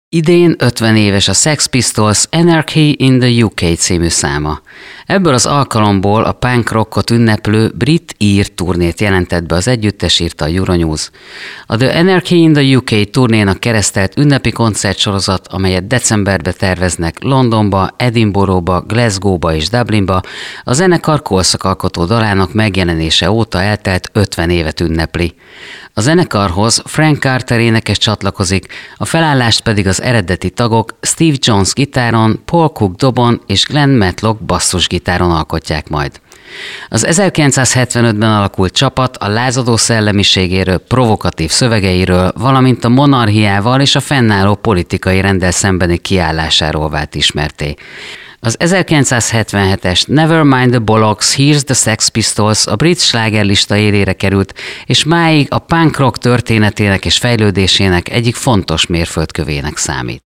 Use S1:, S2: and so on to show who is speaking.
S1: Idén 50 éves a Sex Pistols Anarchy in the UK című száma. Ebből az alkalomból a punk rockot ünneplő brit-ír turnét jelentett be az együttes, írta a Euronews. A The Anarchy in the UK turnénak keresztelt ünnepi koncertsorozat, amelyet decemberbe terveznek Londonba, Edinburghba, Glasgowba és Dublinba, a zenekar korszakalkotó dalának megjelenése óta eltelt 50 évet ünnepli. A zenekarhoz Frank Carter énekes csatlakozik, a felállást pedig az eredeti tagok Steve Jones gitáron, Paul Cook dobon és Glenn Matlock basszusgitáron alkotják majd. Az 1975-ben alakult csapat a lázadó szellemiségéről, provokatív szövegeiről, valamint a monarchiával és a fennálló politikai renddel szembeni kiállásáról vált ismertté. Az 1977-es Nevermind the Bollocks, Here's the Sex Pistols a brit slágerlista élére került, és máig a punk rock történetének és fejlődésének egyik fontos mérföldkövének számít.